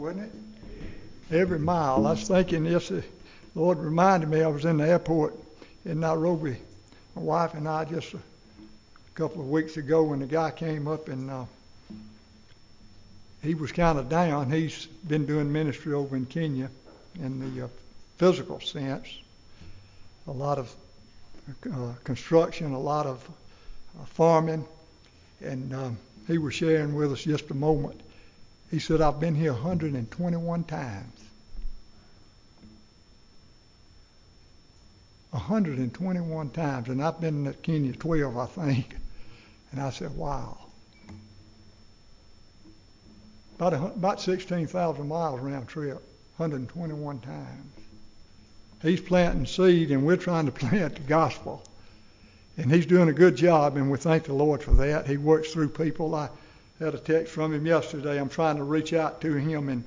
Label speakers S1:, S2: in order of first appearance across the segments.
S1: Wasn't it? Every mile. I was thinking this, the Lord reminded me I was in the airport in Nairobi, my wife and I, just a couple of weeks ago, when the guy came up and he was kind of down. He's been doing ministry over in Kenya in the physical sense, a lot of construction, a lot of farming, and he was sharing with us just a moment. He said, I've been here 121 times. 121 times, and I've been in Kenya 12, I think. And I said, wow. About 16,000 miles round trip, 121 times. He's planting seed, and we're trying to plant the gospel. And he's doing a good job, and we thank the Lord for that. He works through people. I had a text from him yesterday. I'm trying to reach out to him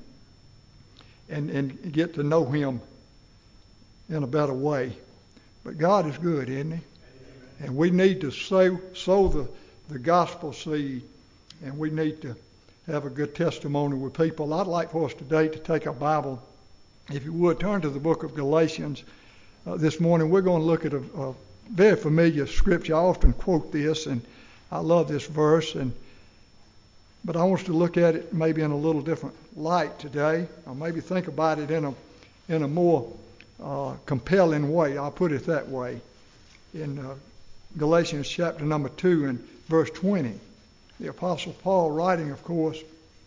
S1: and get to know him in a better way. But God is good, isn't he? And we need to sow the gospel seed, and we need to have a good testimony with people. I'd like for us today to take our Bible, if you would, turn to the book of Galatians. This morning we're going to look at a very familiar scripture. I often quote this, and I love this verse, but I want us to look at it maybe in a little different light today, or maybe think about it in a more compelling way. I'll put it that way. In Galatians chapter number 2 and verse 20, the Apostle Paul writing, of course,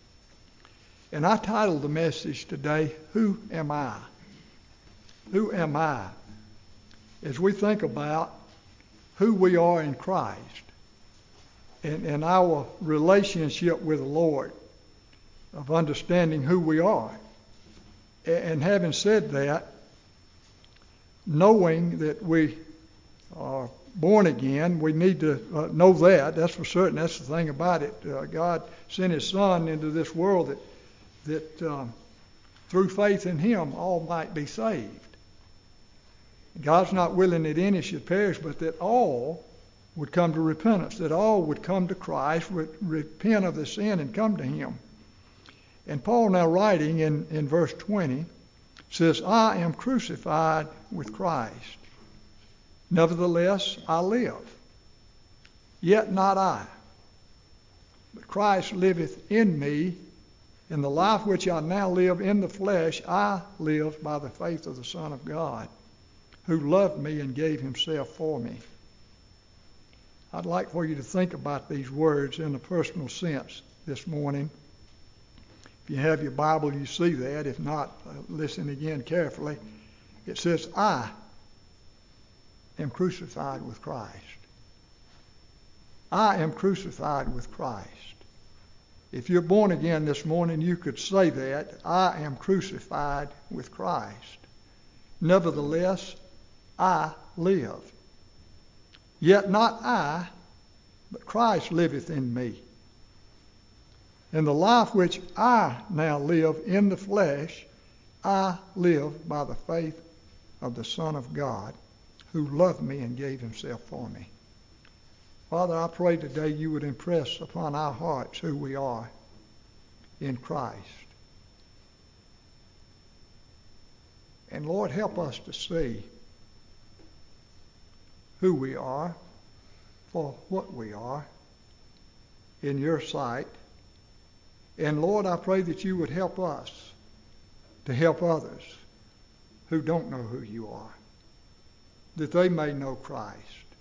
S1: and I titled the message today, Who Am I? Who am I? As we think about who we are in Christ and our relationship with the Lord, of understanding who we are. And having said that, knowing that we are born again, we need to know that. That's for certain. That's the thing about it. God sent his Son into this world that through faith in him all might be saved. God's not willing that any should perish, but that all would come to repentance, that all would come to Christ, would repent of their sin and come to him. And Paul, now writing in verse 20, says, I am crucified with Christ. Nevertheless, I live. Yet not I, but Christ liveth in me. In the life which I now live in the flesh, I live by the faith of the Son of God, who loved me and gave himself for me. I'd like for you to think about these words in a personal sense this morning. If you have your Bible, you see that. If not, listen again carefully. It says, I am crucified with Christ. I am crucified with Christ. If you're born again this morning, you could say that. I am crucified with Christ. Nevertheless, I live. Yet not I, but Christ liveth in me. In the life which I now live in the flesh, I live by the faith of the Son of God, who loved me and gave himself for me. Father, I pray today you would impress upon our hearts who we are in Christ. And Lord, help us to see who we are for what we are in your sight. And Lord, I pray that you would help us to help others who don't know who you are, that they may know Christ,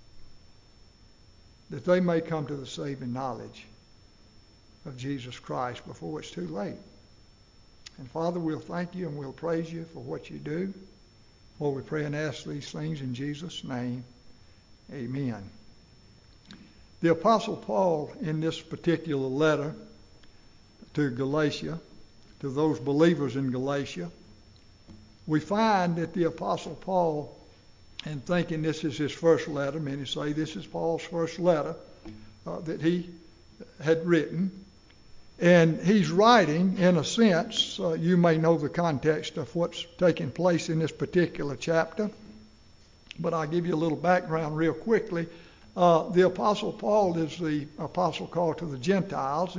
S1: that they may come to the saving knowledge of Jesus Christ before it's too late. And Father, we'll thank you and we'll praise you for what you do. For we pray and ask these things in Jesus' name. Amen. The Apostle Paul, in this particular letter to Galatia, to those believers in Galatia, we find that the Apostle Paul, and thinking this is his first letter, many say this is Paul's first letter that he had written, and he's writing, in a sense, you may know the context of what's taking place in this particular chapter, but I'll give you a little background real quickly. The Apostle Paul is the apostle called to the Gentiles, and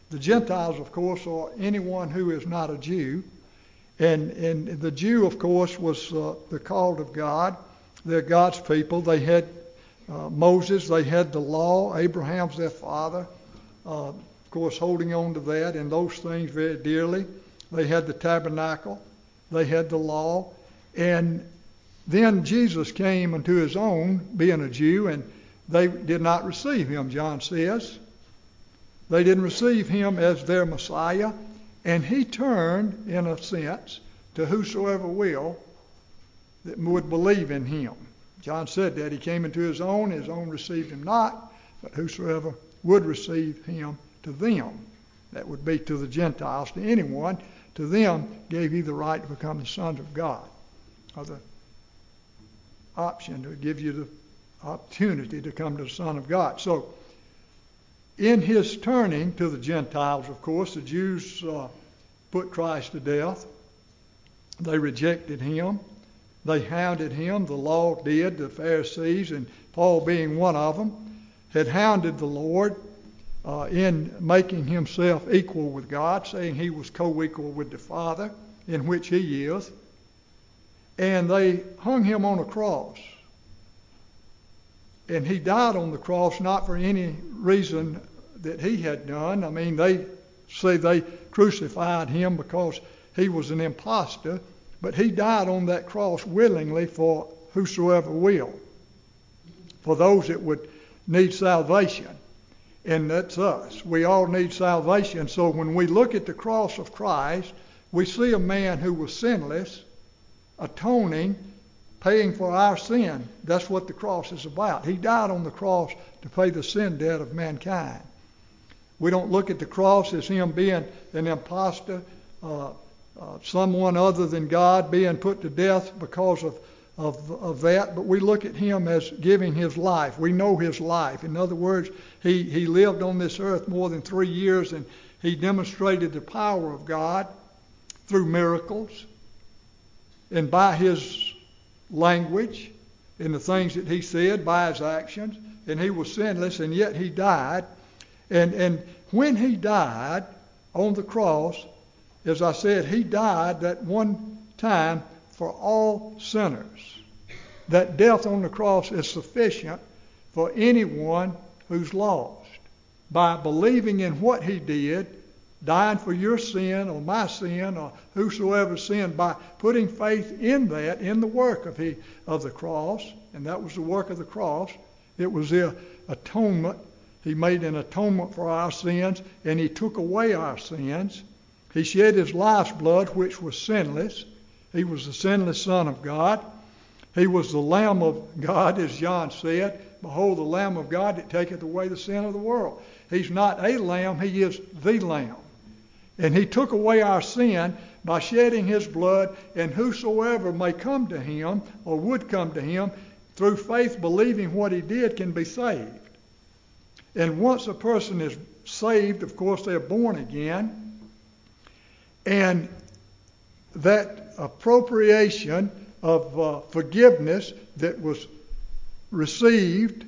S1: The Gentiles, of course, are anyone who is not a Jew. And the Jew, of course, was the called of God. They're God's people. They had Moses. They had the law. Abraham's their father. Of course, holding on to that and those things very dearly. They had the tabernacle. They had the law. And then Jesus came unto his own, being a Jew, and they did not receive him, John says. They didn't receive him as their Messiah. And he turned, in a sense, to whosoever will that would believe in him. John said that. He came into his own received him not, but whosoever would receive him, to them, that would be to the Gentiles, to anyone, to them gave he the right to become the sons of God, or the option to give you the opportunity to come to the Son of God. So, in his turning to the Gentiles, of course, the Jews put Christ to death. They rejected him. They hounded him. The law did. The Pharisees, and Paul being one of them, had hounded the Lord in making himself equal with God, saying he was co-equal with the Father, in which he is. And they hung him on a cross. And he died on the cross not for any reason that he had done. I mean, they say they crucified him because he was an impostor, but he died on that cross willingly for whosoever will, for those that would need salvation. And that's us. We all need salvation. So when we look at the cross of Christ, we see a man who was sinless, atoning, paying for our sin. That's what the cross is about. He died on the cross to pay the sin debt of mankind. We don't look at the cross as him being an impostor, someone other than God being put to death because of that, but we look at him as giving his life. We know his life. In other words, he lived on this earth more than 3 years, and he demonstrated the power of God through miracles and by his language and the things that he said, by his actions, and he was sinless, and yet he died. And when he died on the cross, as I said, he died that one time for all sinners. That death on the cross is sufficient for anyone who's lost. By believing in what he did, dying for your sin or my sin or whosoever's sin, by putting faith in that, in the work of the cross, and that was the work of the cross. It was the atonement. He made an atonement for our sins, and he took away our sins. He shed his life's blood, which was sinless. He was the sinless Son of God. He was the Lamb of God, as John said. Behold, the Lamb of God that taketh away the sin of the world. He's not a lamb, he is the Lamb. And he took away our sin by shedding his blood, and whosoever may come to him, or would come to him, through faith believing what he did, can be saved. And once a person is saved, of course, they're born again. And that appropriation of forgiveness that was received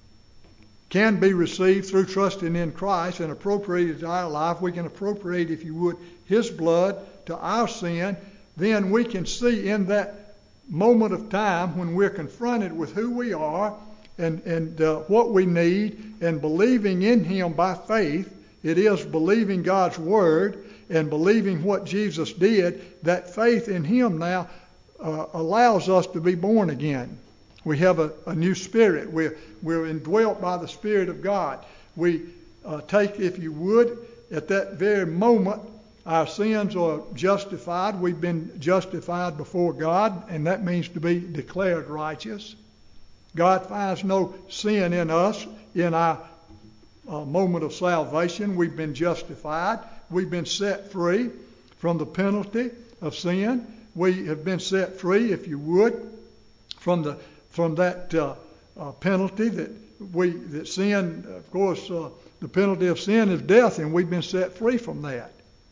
S1: can be received through trusting in Christ and appropriated to our life. We can appropriate, if you would, his blood to our sin. Then we can see in that moment of time when we're confronted with who we are and what we need, and believing in him by faith. It is believing God's word and believing what Jesus did. That faith in him now allows us to be born again. We have a new spirit. We're indwelt by the Spirit of God. We take, if you would, at that very moment, our sins are justified. We've been justified before God, and that means to be declared righteous. God finds no sin in us in our moment of salvation. We've been justified. We've been set free from the penalty of sin. We have been set free, if you would, from that penalty that sin. Of course, the penalty of sin is death, and we've been set free from that.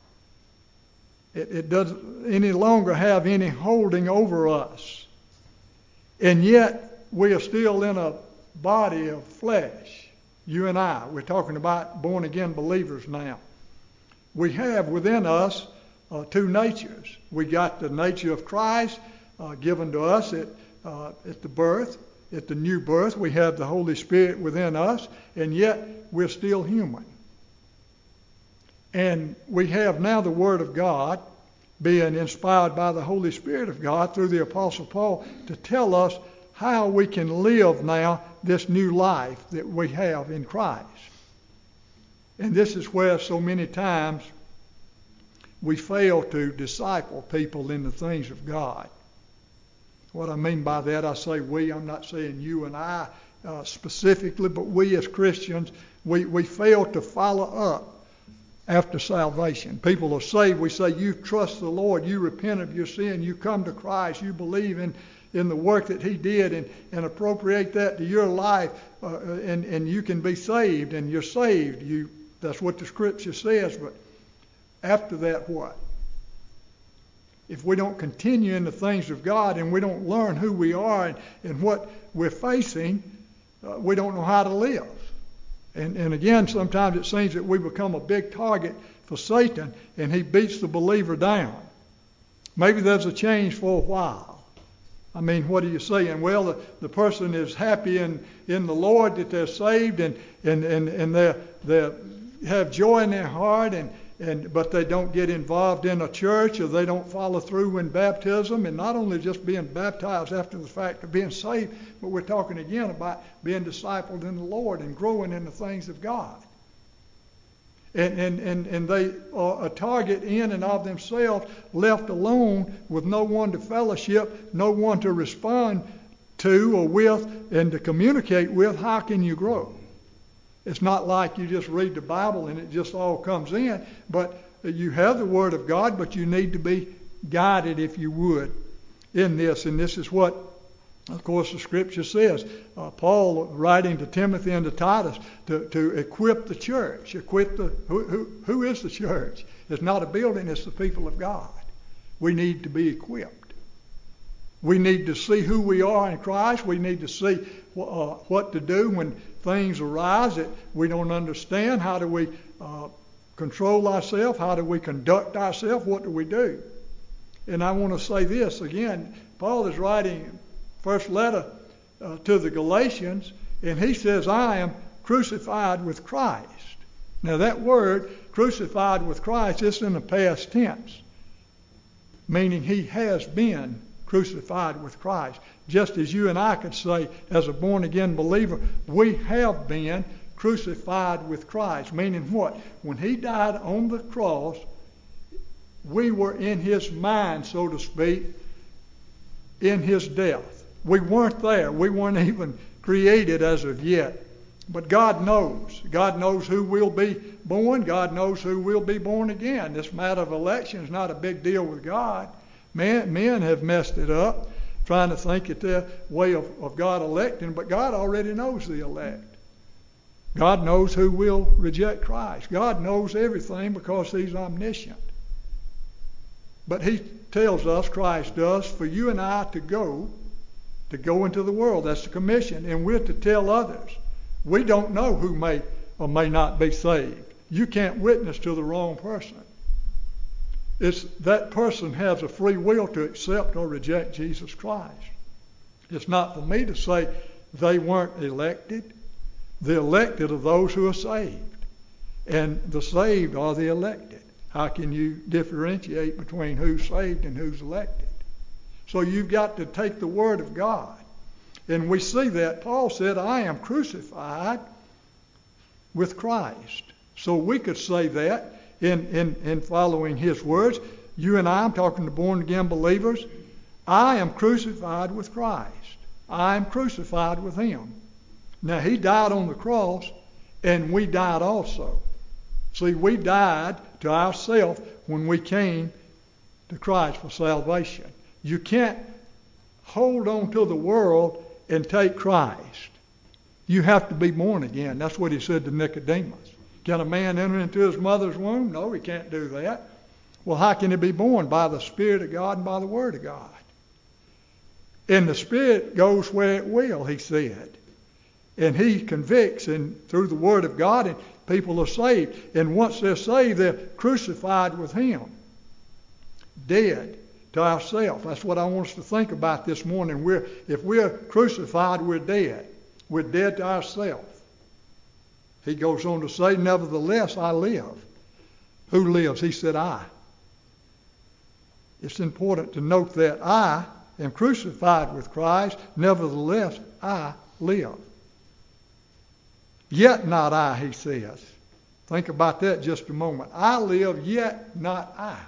S1: It doesn't any longer have any holding over us, and yet we are still in a body of flesh. You and I. We're talking about born again believers now. We have within us two natures. We got the nature of Christ given to us at the birth, at the new birth. We have the Holy Spirit within us, and yet we're still human. And we have now the Word of God being inspired by the Holy Spirit of God through the Apostle Paul to tell us how we can live now this new life that we have in Christ. And this is where so many times we fail to disciple people in the things of God. What I mean by that, I say we, I'm not saying you and I specifically, but we as Christians, we fail to follow up after salvation. People are saved. We say, you trust the Lord, you repent of your sin, you come to Christ, you believe in the work that He did and appropriate that to your life, and you can be saved, and you're saved. That's what the Scripture says. But after that, what? If we don't continue in the things of God and we don't learn who we are and what we're facing, we don't know how to live. And again, sometimes it seems that we become a big target for Satan and he beats the believer down. Maybe there's a change for a while. I mean, what are you saying? Well, the person is happy in the Lord that they're saved and they have joy in their heart, but they don't get involved in a church, or they don't follow through in baptism, and not only just being baptized after the fact of being saved, but we're talking again about being discipled in the Lord and growing in the things of God. And they are a target in and of themselves, left alone with no one to fellowship, no one to respond to or with and to communicate with. How can you grow? It's not like you just read the Bible and it just all comes in, but you have the Word of God, but you need to be guided, if you would, in this. And this is what, of course, the Scripture says. Paul, writing to Timothy and to Titus, to equip the church. Who is the church? It's not a building, it's the people of God. We need to be equipped. We need to see who we are in Christ. We need to see what to do when things arise that we don't understand. How do we control ourselves? How do we conduct ourselves? What do we do? And I want to say this again. Paul is writing first letter to the Galatians, and he says, I am crucified with Christ. Now that word, crucified with Christ, is in the past tense, meaning he has been crucified with Christ. Just as you and I could say, as a born-again believer, we have been crucified with Christ. Meaning what? When he died on the cross, we were in his mind, so to speak, in his death. We weren't there. We weren't even created as of yet. But God knows. God knows who will be born. God knows who will be born again. This matter of election is not a big deal with God. Men have messed it up, trying to think it's their way of God electing, but God already knows the elect. God knows who will reject Christ. God knows everything because he's omniscient. But he tells us, Christ does, for you and I to go into the world. That's the commission, and we're to tell others. We don't know who may or may not be saved. You can't witness to the wrong person. It's that person has a free will to accept or reject Jesus Christ. It's not for me to say they weren't elected. The elected are those who are saved. And the saved are the elected. How can you differentiate between who's saved and who's elected? So you've got to take the Word of God. And we see that Paul said, I am crucified with Christ. So we could say that in following his words. You and I, I'm talking to born-again believers, I am crucified with Christ. I am crucified with him. Now, he died on the cross, and we died also. See, we died to ourselves when we came to Christ for salvation. You can't hold on to the world and take Christ. You have to be born again. That's what he said to Nicodemus. Can a man enter into his mother's womb? No, he can't do that. Well, how can he be born? By the Spirit of God and by the Word of God. And the Spirit goes where it will, he said. And he convicts through the Word of God, people are saved. And once they're saved, they're crucified with him. Dead to ourselves. That's what I want us to think about this morning. If we're crucified, we're dead. We're dead to ourselves. He goes on to say, nevertheless, I live. Who lives? He said, I. It's important to note that I am crucified with Christ. Nevertheless, I live. Yet not I, he says. Think about that just a moment. I live, yet not I.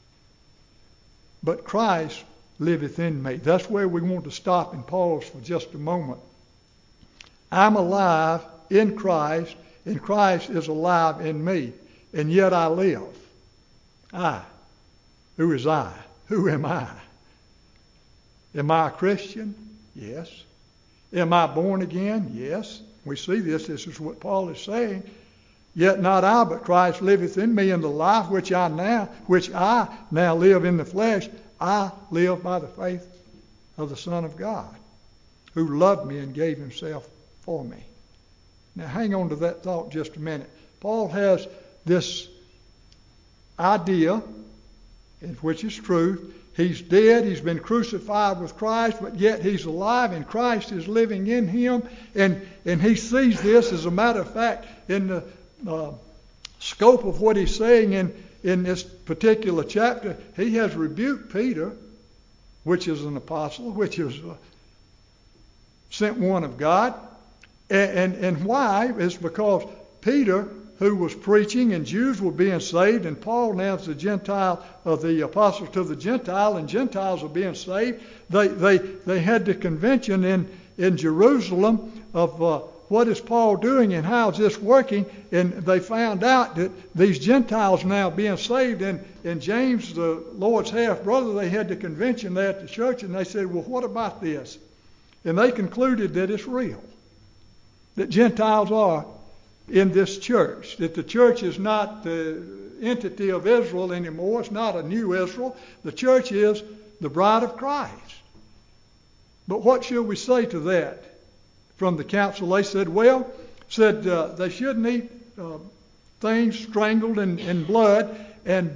S1: But Christ liveth in me. That's where we want to stop and pause for just a moment. I'm alive in Christ, and Christ is alive in me, and yet I live. I. Who is I? Who am I? Am I a Christian? Yes. Am I born again? Yes. We see this. This is what Paul is saying. Yet not I, but Christ liveth in me, and the life which I now live in the flesh, I live by the faith of the Son of God, who loved me and gave himself for me. Now hang on to that thought just a minute. Paul has this idea, which is truth. He's dead, he's been crucified with Christ, but yet he's alive, and Christ is living in him. And he sees this, as a matter of fact, in the scope of what he's saying in this particular chapter. He has rebuked Peter, which is an apostle, which is sent one of God. And why? Is because Peter, who was preaching, and Jews were being saved, and Paul now is the apostle to the Gentile, and Gentiles are being saved. They had the convention in Jerusalem of what is Paul doing and how is this working, and they found out that these Gentiles now being saved, and James, the Lord's half-brother, they had the convention there at the church, and they said, well, what about this? And they concluded that it's real, that Gentiles are in this church, that the church is not the entity of Israel anymore. It's not a new Israel. The church is the bride of Christ. But what should we say to that? From the council, they said, they shouldn't eat things strangled in blood, and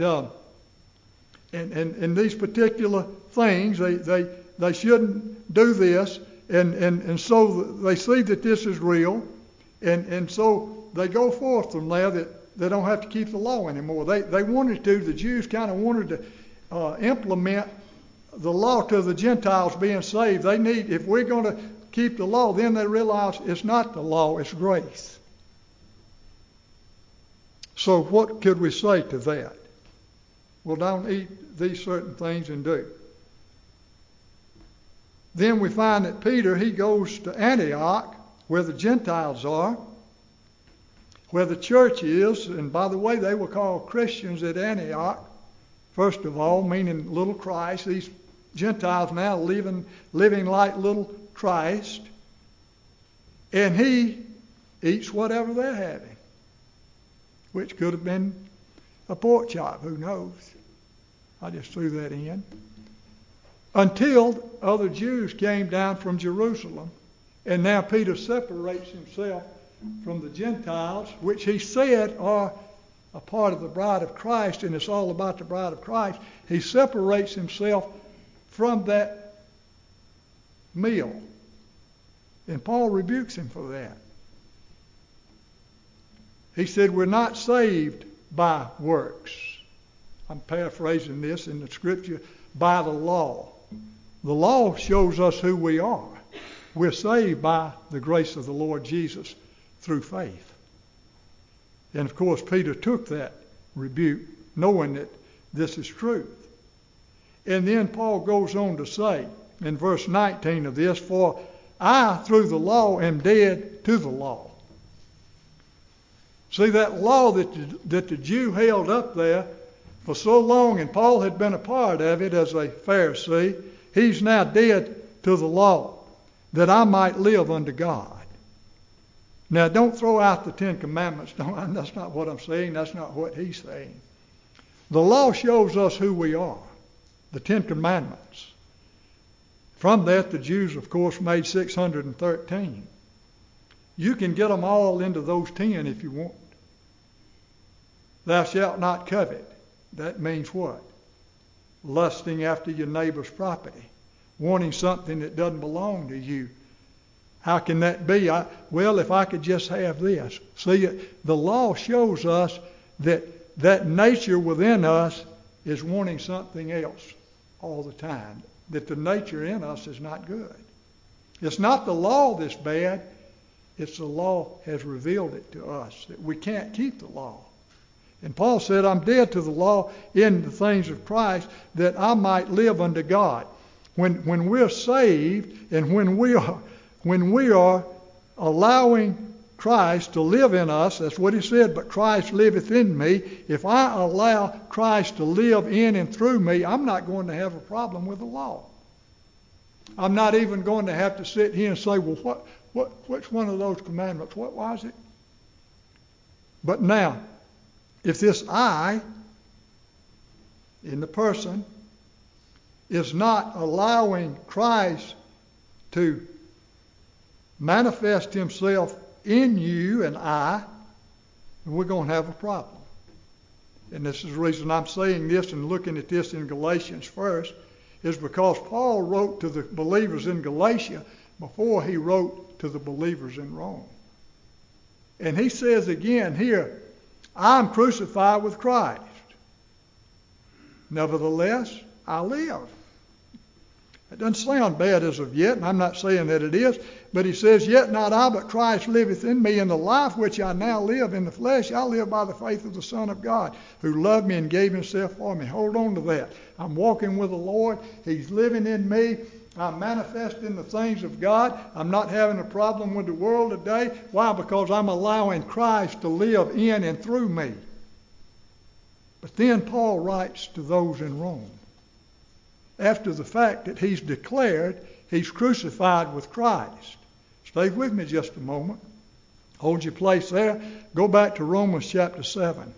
S1: these particular things, they shouldn't do this, and so they see that this is real, and so they go forth from there that they don't have to keep the law anymore. They wanted to, the Jews kind of wanted to implement the law to the Gentiles being saved. If we're going to keep the law, then they realize it's not the law, it's grace. So what could we say to that? Well, don't eat these certain things and do. Then we find that Peter, he goes to Antioch, where the Gentiles are, where the church is, and by the way, they were called Christians at Antioch, first of all, meaning little Christ. These Gentiles now living like little Christ, and he eats whatever they're having, which could have been a pork chop, who knows? I just threw that in. Until other Jews came down from Jerusalem, and now Peter separates himself from the Gentiles, which he said are a part of the bride of Christ, and it's all about the bride of Christ. He separates himself from that meal. And Paul rebukes him for that. He said, we're not saved by works. I'm paraphrasing this in the scripture, by the law. The law shows us who we are. We're saved by the grace of the Lord Jesus through faith. And of course, Peter took that rebuke, knowing that this is truth. And then Paul goes on to say, in verse 19 of this, for I, through the law, am dead to the law. See, that law that the Jew held up there for so long, and Paul had been a part of it as a Pharisee, he's now dead to the law, that I might live unto God. Now, don't throw out the Ten Commandments. That's not what I'm saying. That's not what he's saying. The law shows us who we are, the Ten Commandments. From that, the Jews, of course, made 613. You can get them all into those 10 if you want. Thou shalt not covet. That means what? Lusting after your neighbor's property. Wanting something that doesn't belong to you. How can that be? Well, if I could just have this. See, the law shows us that nature within us is wanting something else all the time. That the nature in us is not good. It's not the law that's bad. It's the law has revealed it to us, that we can't keep the law. And Paul said, I'm dead to the law in the things of Christ, that I might live unto God. When we're saved and when we are allowing Christ to live in us, that's what he said, but Christ liveth in me. If I allow Christ to live in and through me, I'm not going to have a problem with the law. I'm not even going to have to sit here and say, well, which one of those commandments, what was it? But now, if this I in the person is not allowing Christ to manifest himself in you and I, we're going to have a problem. And this is the reason I'm saying this and looking at this in Galatians first, is because Paul wrote to the believers in Galatia before he wrote to the believers in Rome. And he says again here, I'm crucified with Christ. Nevertheless, I live. It doesn't sound bad as of yet, and I'm not saying that it is, but he says, yet not I, but Christ liveth in me, and the life which I now live in the flesh, I live by the faith of the Son of God, who loved me and gave himself for me. Hold on to that. I'm walking with the Lord. He's living in me. I'm manifesting the things of God. I'm not having a problem with the world today. Why? Because I'm allowing Christ to live in and through me. But then Paul writes to those in Rome, after the fact that he's declared he's crucified with Christ. Stay with me just a moment. Hold your place there. Go back to Romans chapter 7.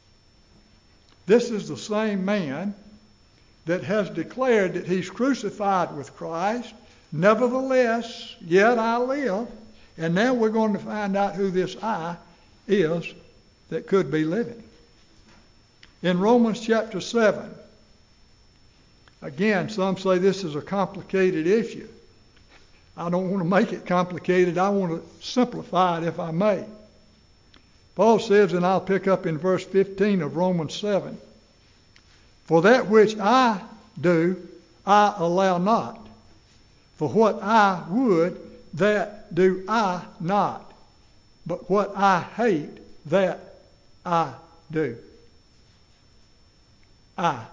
S1: This is the same man that has declared that he's crucified with Christ. Nevertheless, yet I live. And now we're going to find out who this I is that could be living. In Romans chapter 7, again, some say this is a complicated issue. I don't want to make it complicated. I want to simplify it if I may. Paul says, and I'll pick up in verse 15 of Romans 7, for that which I do, I allow not. For what I would, that do I not. But what I hate, that I do. I.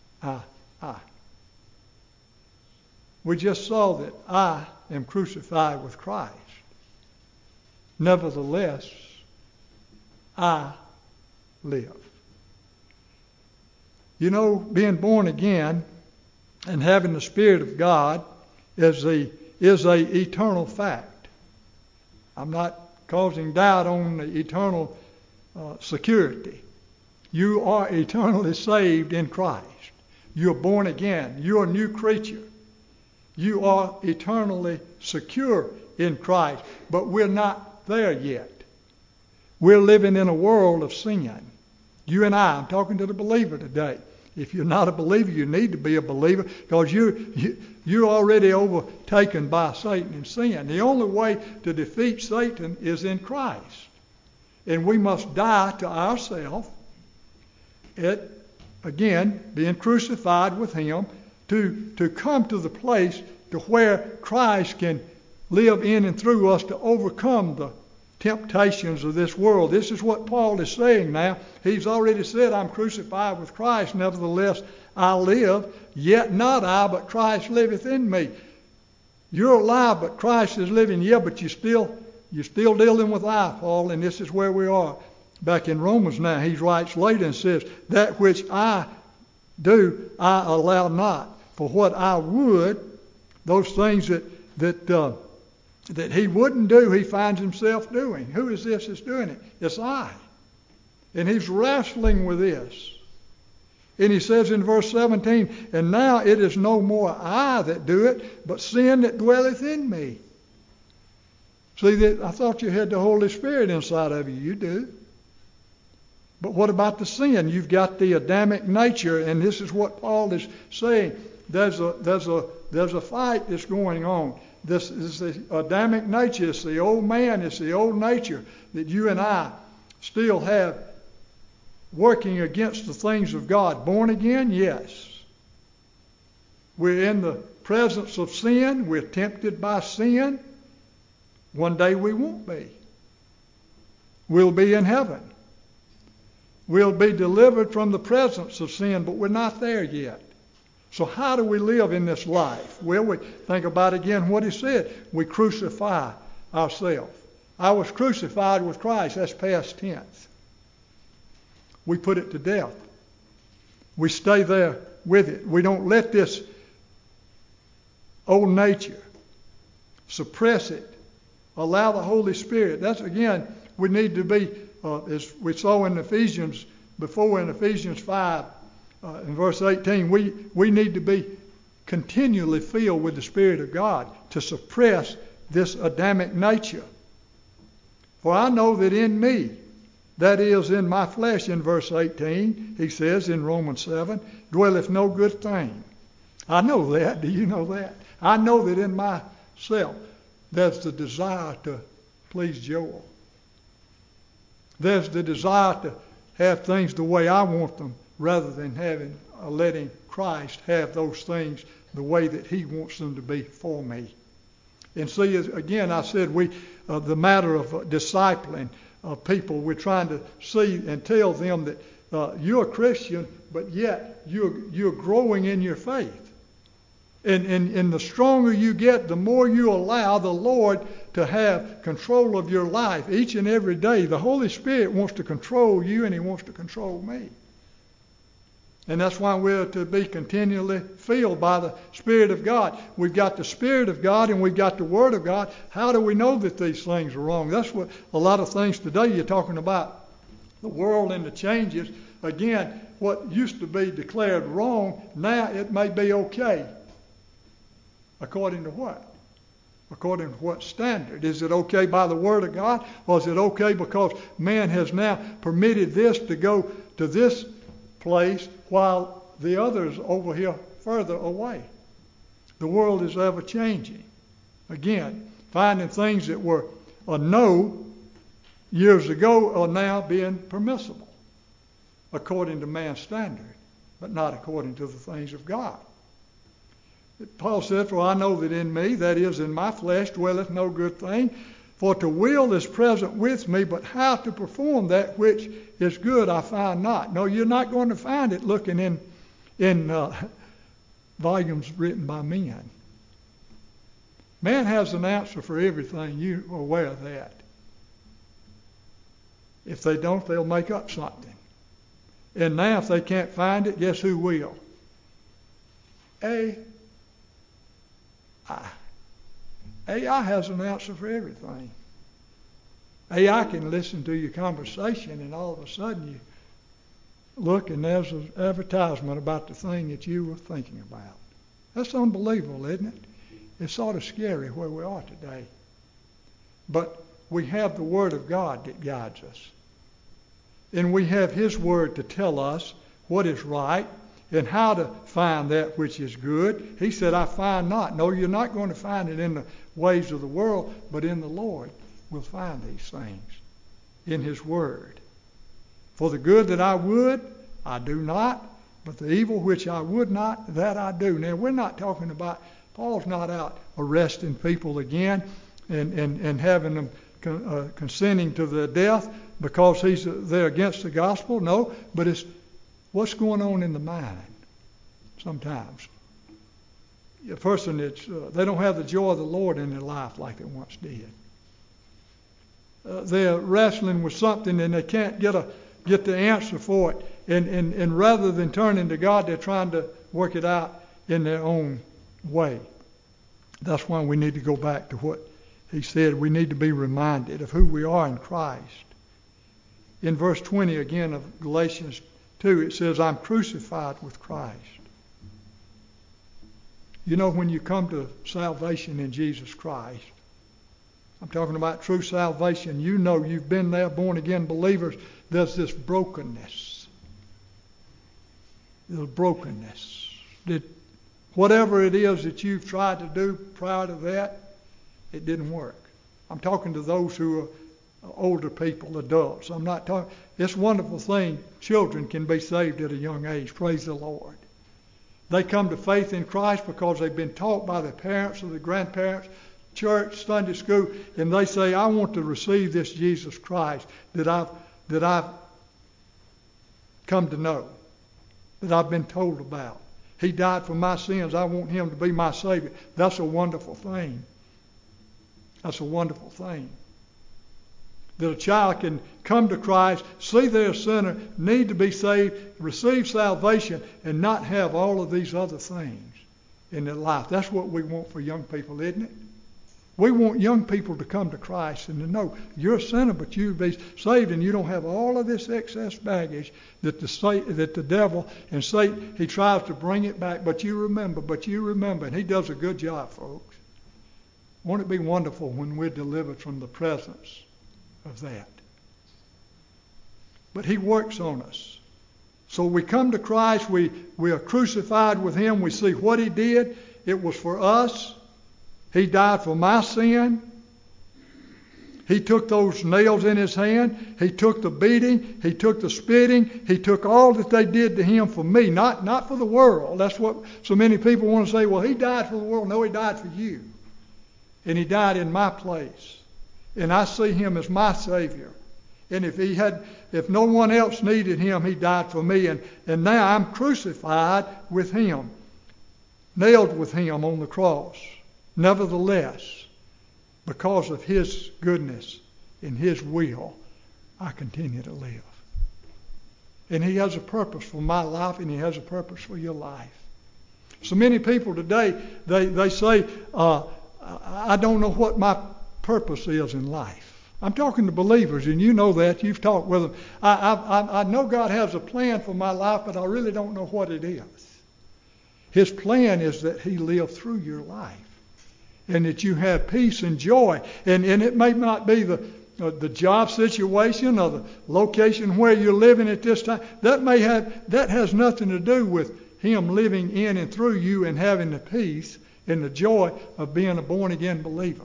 S1: We just saw that I am crucified with Christ. Nevertheless, I live. You know, being born again and having the Spirit of God is a eternal fact. I'm not causing doubt on the eternal security. You are eternally saved in Christ. You're born again. You're a new creature. You are eternally secure in Christ. But we're not there yet. We're living in a world of sin. You and I'm talking to the believer today. If you're not a believer, you need to be a believer because you're already overtaken by Satan and sin. The only way to defeat Satan is in Christ. And we must die to ourselves, again, being crucified with him, to come to the place to where Christ can live in and through us to overcome the temptations of this world. This is what Paul is saying now. He's already said, I'm crucified with Christ, nevertheless I live, yet not I, but Christ liveth in me. You're alive, but Christ is living. Yeah, but you're still dealing with I, Paul, and this is where we are. Back in Romans now, he writes later and says, that which I do, I allow not. For what I would, those things that he wouldn't do, he finds himself doing. Who is this that's doing it? It's I. And he's wrestling with this. And he says in verse 17, and now it is no more I that do it, but sin that dwelleth in me. See, I thought you had the Holy Spirit inside of you. You do. But what about the sin? You've got the Adamic nature, and this is what Paul is saying. There's a fight that's going on. This is the Adamic nature. It's the old man. It's the old nature that you and I still have working against the things of God. Born again? Yes. We're in the presence of sin. We're tempted by sin. One day we won't be. We'll be in heaven. We'll be delivered from the presence of sin, but we're not there yet. So how do we live in this life? Well, we think about again what he said. We crucify ourselves. I was crucified with Christ. That's past tense. We put it to death. We stay there with it. We don't let this old nature suppress it. Allow the Holy Spirit. That's, again, we need to be, as we saw in Ephesians, before in Ephesians 5, in verse 18, we need to be continually filled with the Spirit of God to suppress this Adamic nature. For I know that in me, that is in my flesh, in verse 18, he says in Romans 7, dwelleth no good thing. I know that. Do you know that? I know that in myself there's the desire to please Joel. There's the desire to have things the way I want them rather than letting Christ have those things the way that he wants them to be for me. And see, again, I said the matter of discipling people, we're trying to see and tell them that you're a Christian, but yet you're growing in your faith. And the stronger you get, the more you allow the Lord to have control of your life each and every day. The Holy Spirit wants to control you, and he wants to control me. And that's why we're to be continually filled by the Spirit of God. We've got the Spirit of God and we've got the Word of God. How do we know that these things are wrong? That's what a lot of things today you're talking about. The world and the changes. Again, what used to be declared wrong, now it may be okay. According to what? According to what standard? Is it okay by the Word of God? Or is it okay because man has now permitted this to go to this place while the others over here further away? The world is ever changing. Again, finding things that were a no years ago are now being permissible according to man's standard, but not according to the things of God. Paul said, for I know that in me, that is in my flesh, dwelleth no good thing. For to will is present with me, but how to perform that which is good I find not. No, you're not going to find it looking in volumes written by men. Man has an answer for everything. You are aware of that. If they don't, they'll make up something. And now if they can't find it, guess who will? AI has an answer for everything. AI can listen to your conversation and all of a sudden you look and there's an advertisement about the thing that you were thinking about. That's unbelievable, isn't it? It's sort of scary where we are today. But we have the Word of God that guides us. And we have His Word to tell us what is right and how to find that which is good. He said, I find not. No, you're not going to find it in the ways of the world, but in the Lord we'll find these things in His Word. For the good that I would, I do not, but the evil which I would not, that I do. Now, we're not talking about, Paul's not out arresting people again and having them consenting to their death because they're against the gospel. No, but it's what's going on in the mind sometimes. A person they don't have the joy of the Lord in their life like they once did. They're wrestling with something and they can't get the answer for it. And rather than turning to God, they're trying to work it out in their own way. That's why we need to go back to what he said. We need to be reminded of who we are in Christ. In verse 20 again of Galatians 2, it says, I'm crucified with Christ. You know, when you come to salvation in Jesus Christ, I'm talking about true salvation. You know, you've been there, born again believers. There's this brokenness. There's brokenness. Whatever it is that you've tried to do prior to that, it didn't work. I'm talking to those who are older people, adults. I'm not talking. It's a wonderful thing. Children can be saved at a young age. Praise the Lord. They come to faith in Christ because they've been taught by their parents or their grandparents, church, Sunday school, and they say, I want to receive this Jesus Christ that I've come to know, that I've been told about. He died for my sins. I want him to be my Savior. That's a wonderful thing. That's a wonderful thing. That a child can come to Christ, see they're a sinner, need to be saved, receive salvation, and not have all of these other things in their life. That's what we want for young people, isn't it? We want young people to come to Christ and to know you're a sinner, but you'll be saved, and you don't have all of this excess baggage that the devil and Satan, he tries to bring it back. But you remember, and he does a good job, folks. Won't it be wonderful when we're delivered from the presence of that? But he works on us. So we come to Christ, we are crucified with him, we see what he did. It was for us. He died for my sin. He took those nails in his hand. He took the beating. He took the spitting. He took all that they did to him for me, not for the world. That's what so many people want to say, well, he died for the world. No, he died for you. And he died in my place. And I see him as my Savior. And if no one else needed him, he died for me. And now I'm crucified with him, nailed with him on the cross. Nevertheless, because of his goodness and his will, I continue to live. And he has a purpose for my life, and he has a purpose for your life. So many people today, they say, I don't know what my purpose is in life. I'm talking to believers, and you know that. You've talked with them. I know God has a plan for my life, but I really don't know what it is. His plan is that he live through your life, and that you have peace and joy. And it may not be the job situation or the location where you're living at this time. That has nothing to do with him living in and through you and having the peace and the joy of being a born-again believer.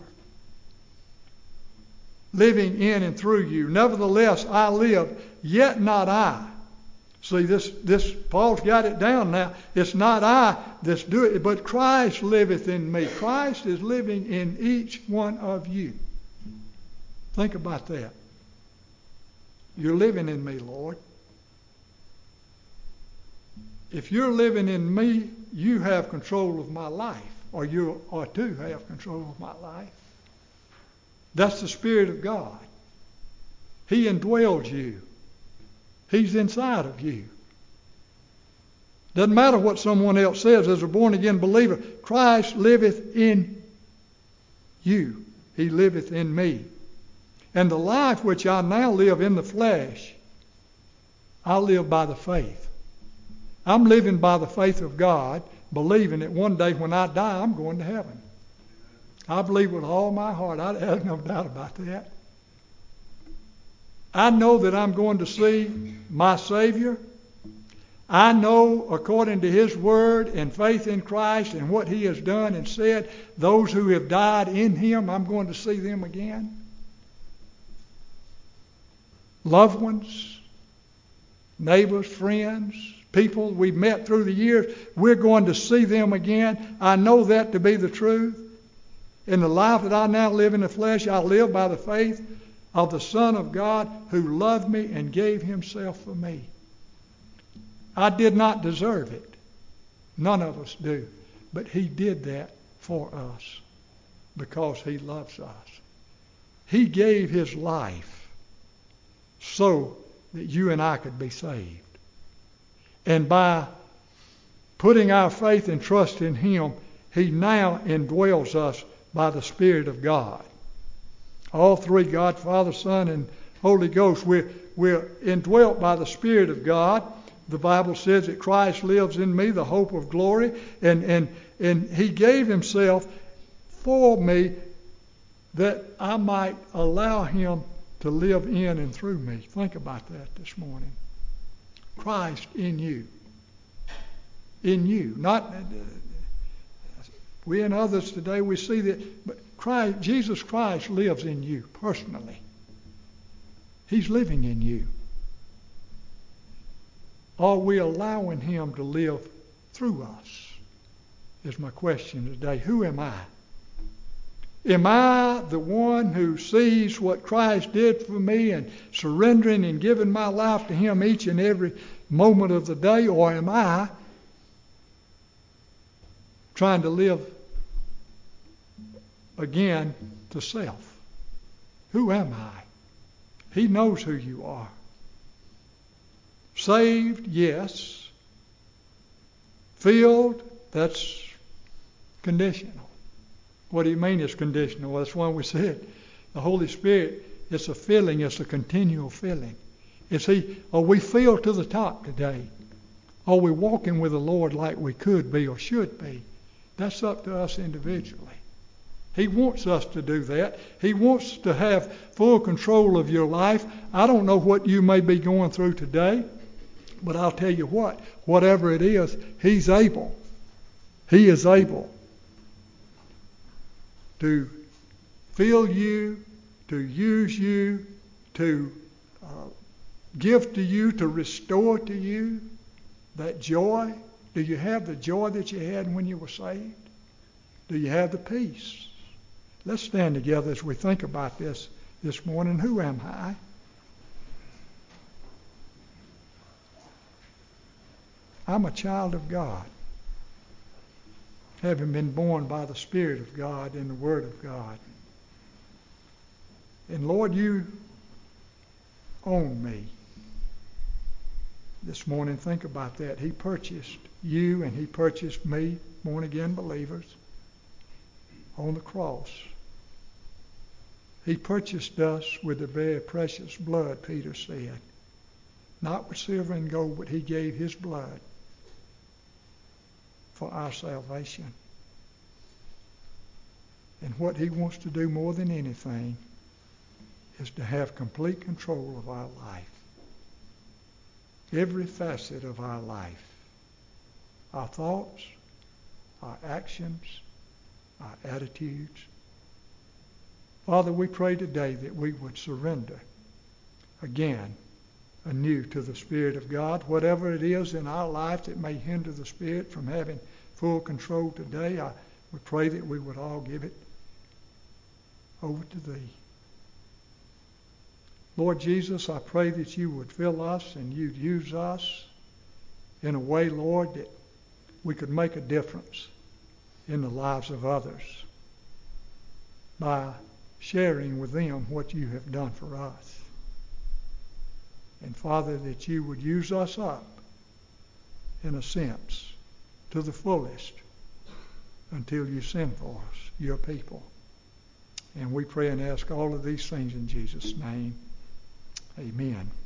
S1: Living in and through you. Nevertheless, I live, yet not I. See, this Paul's got it down now. It's not I that's doing it, but Christ liveth in me. Christ is living in each one of you. Think about that. You're living in me, Lord. If you're living in me, you have control of my life, or you are to have control of my life. That's the Spirit of God. He indwells you. He's inside of you. Doesn't matter what someone else says. As a born-again believer, Christ liveth in you. He liveth in me. And the life which I now live in the flesh, I live by the faith. I'm living by the faith of God, believing that one day when I die, I'm going to heaven. I believe with all my heart. I have no doubt about that. I know that I'm going to see my Savior. I know, according to his word and faith in Christ and what he has done and said, those who have died in him, I'm going to see them again. Loved ones, neighbors, friends, people we've met through the years, we're going to see them again. I know that to be the truth. In the life that I now live in the flesh, I live by the faith of the Son of God who loved me and gave himself for me. I did not deserve it. None of us do. But he did that for us because he loves us. He gave his life so that you and I could be saved. And by putting our faith and trust in him, he now indwells us by the Spirit of God. All three, God, Father, Son, and Holy Ghost, we're indwelt by the Spirit of God. The Bible says that Christ lives in me, the hope of glory, and he gave himself for me that I might allow him to live in and through me. Think about that this morning. Christ in you. In you. Not we and others today, we see that, but Christ, Jesus Christ lives in you personally. He's living in you. Are we allowing him to live through us? Is my question today. Who am I? Am I the one who sees what Christ did for me and surrendering and giving my life to him each and every moment of the day? Or am I trying to live again to self? Who am I? He knows who you are. Saved, yes. Filled, that's conditional. What do you mean it's conditional? Well, that's why we said the Holy Spirit, it's a filling, it's a continual filling. Are we filled to the top today? Are we walking with the Lord like we could be or should be? That's up to us individually. He wants us to do that. He wants to have full control of your life. I don't know what you may be going through today, but I'll tell you what, whatever it is, he's able. He is able to fill you, to use you, to give to you, to restore to you that joy. Do you have the joy that you had when you were saved? Do you have the peace? Let's stand together as we think about this morning. Who am I? I'm a child of God, having been born by the Spirit of God and the Word of God. And Lord, you own me. This morning, think about that. He purchased you and he purchased me, born again believers, on the cross. He purchased us with the very precious blood, Peter said. Not with silver and gold, but he gave his blood for our salvation. And what he wants to do more than anything is to have complete control of our life. Every facet of our life. Our thoughts, our actions, our attitudes. Father, we pray today that we would surrender again, anew to the Spirit of God. Whatever it is in our life that may hinder the Spirit from having full control today, we pray that we would all give it over to Thee. Lord Jesus, I pray that you would fill us and you'd use us in a way, Lord, that we could make a difference in the lives of others by sharing with them what you have done for us. And Father, that you would use us up, in a sense, to the fullest until you send for us, your people. And we pray and ask all of these things in Jesus' name. Amen.